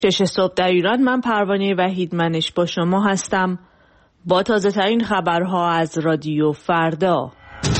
6 صبح در ایران. من پروانه وحیدمنش با شما هستم با تازه ترین خبرها از رادیو فردا.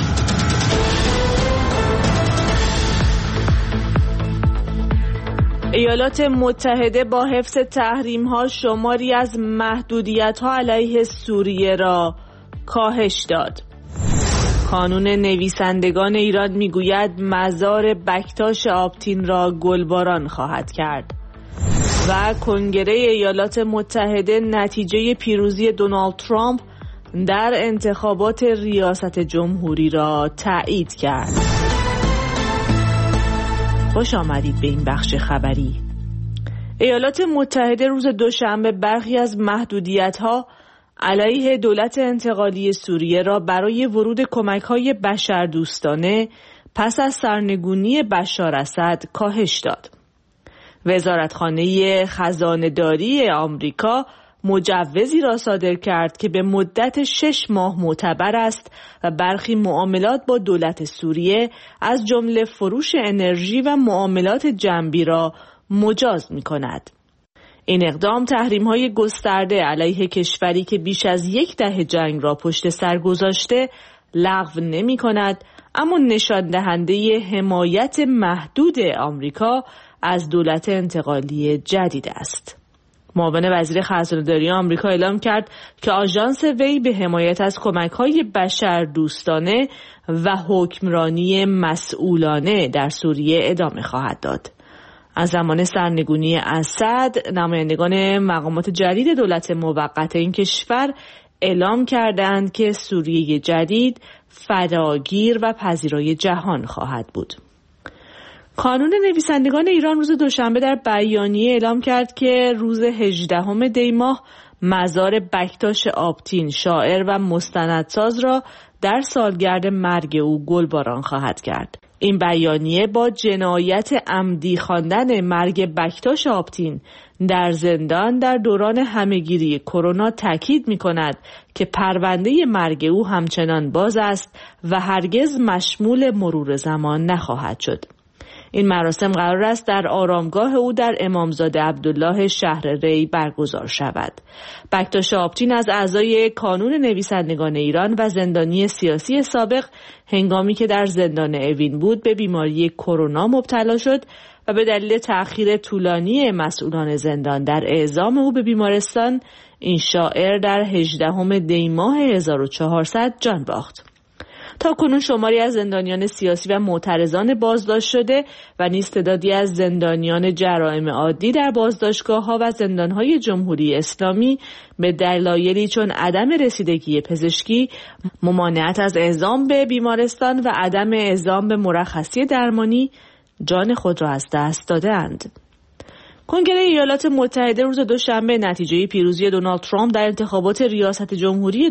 ایالات متحده با حفظ تحریم‌ها شماری از محدودیت‌ها علیه سوریه را کاهش داد. کانون نویسندگان ایران میگوید مزار بکتاش آبتین را گلباران خواهد کرد. و کنگره ایالات متحده نتیجه پیروزی دونالد ترامپ در انتخابات ریاست جمهوری را تایید کرد. خوش آمدید به این بخش خبری. ایالات متحده روز دوشنبه برخی از محدودیت‌ها علیه دولت انتقالی سوریه را برای ورود کمک‌های بشردوستانه پس از سرنگونی بشار اسد کاهش داد. وزارتخانه خزانه‌داری آمریکا مجوزی را صادر کرد که به مدت 6 ماه معتبر است و برخی معاملات با دولت سوریه از جمله فروش انرژی و معاملات جنبی را مجاز می‌کند. این اقدام تحریم‌های گسترده علیه کشوری که بیش از 10 دهه جنگ را پشت سر گذاشته لغو نمی‌کند، اما نشان دهنده حمایت محدود آمریکا از دولت انتقالی جدید است. معاون وزیر خزانه‌داری آمریکا اعلام کرد که آژانس وی به حمایت از کمک‌های بشردوستانه و حکمرانی مسئولانه در سوریه ادامه خواهد داد. از زمان سرنگونی اسد، نمایندگان مقامات جدید دولت موقت این کشور اعلام کردند که سوریه جدید فداگیر و پذیرای جهان خواهد بود. کانون نویسندگان ایران روز دوشنبه در بیانیه اعلام کرد که روز 18 دی ماه مزار بکتاش آبتین، شاعر و مستندساز را در سالگرد مرگ او گلباران خواهد کرد. این بیانیه با جنایت عمدی خواندن مرگ بکتاش آبتین در زندان در دوران همهگیری کرونا تاکید می‌کند که پرونده مرگ او همچنان باز است و هرگز مشمول مرور زمان نخواهد شد. این مراسم قرار است در آرامگاه او در امامزاده عبدالله شهر ری برگزار شود. بکتاش آبتین از اعضای کانون نویسندگان ایران و زندانی سیاسی سابق هنگامی که در زندان اوین بود به بیماری کرونا مبتلا شد و به دلیل تأخیر طولانی مسئولان زندان در اعزام او به بیمارستان، این شاعر در 18 دی ماه 1400 جان باخت. تا کنون شماری از زندانیان سیاسی و معترضان بازداشت شده و نیز تعدادی از زندانیان جرایم عادی در بازداشتگاه‌ها و زندان‌های جمهوری اسلامی به دلایلی چون عدم رسیدگی پزشکی، ممانعت از اعزام به بیمارستان و عدم اعزام به مرخصی درمانی جان خود را از دست داده‌اند. کنگره ایالات متحده روز دوشنبه نتیجه پیروزی دونالد ترامپ در انتخابات ریاست جمهوری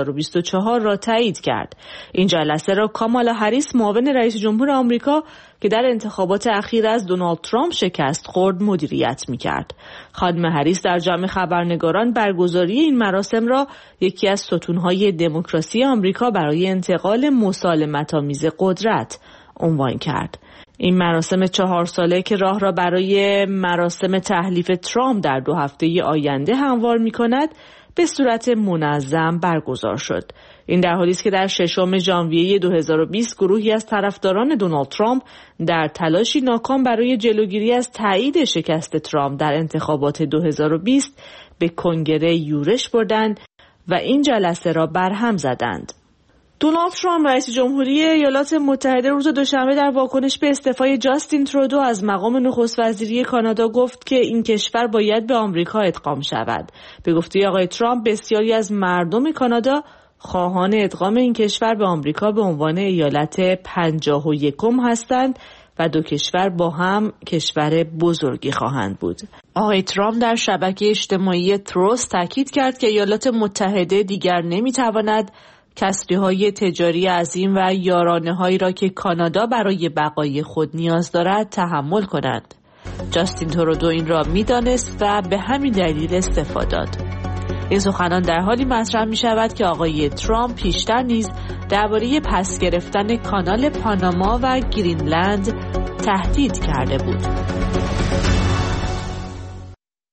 2024 را تایید کرد. این جلسه را کامالا هریس، معاون رئیس جمهور آمریکا که در انتخابات اخیر از دونالد ترامپ شکست خورد، مدیریت می‌کرد. خانم هریس در جمع خبرنگاران برگزاری این مراسم را یکی از ستون‌های دموکراسی آمریکا برای انتقال مسالمت‌آمیز قدرت عنوان کرد. این مراسم 4 ساله که راه را برای مراسم تحلیف ترامپ در 2 هفته آینده هموار می کند به صورت منظم برگزار شد. این در حالی است که در 6 ژانویه 2020 گروهی از طرفداران دونالد ترامپ در تلاشی ناکام برای جلوگیری از تایید شکست ترامپ در انتخابات 2020 به کنگره یورش بردند و این جلسه را برهم زدند. دونالد ترامپ رئیس جمهوری ایالات متحده روز دوشنبه در واکنش به استعفای جاستین ترودو از مقام نخست وزیری کانادا گفت که این کشور باید به آمریکا ادغام شود. به گفته آقای ترامپ بسیاری از مردم کانادا خواهان ادغام این کشور به آمریکا به عنوان ایالت 51 هستند و 2 کشور با هم کشور بزرگی خواهند بود. آقای ترامپ در شبکه اجتماعی تروس تاکید کرد که ایالات متحده دیگر نمیتواند کسری‌های تجاری عظیم و یارانه‌هایی را که کانادا برای بقای خود نیاز دارد تحمل کند. جاستین ترودو این را می‌دانست و به همین دلیل استعفا داد. این سخنان در حالی مطرح می‌شود که آقای ترامپ پیشتر نیز درباره پس گرفتن کانال پاناما و گرینلند تهدید کرده بود.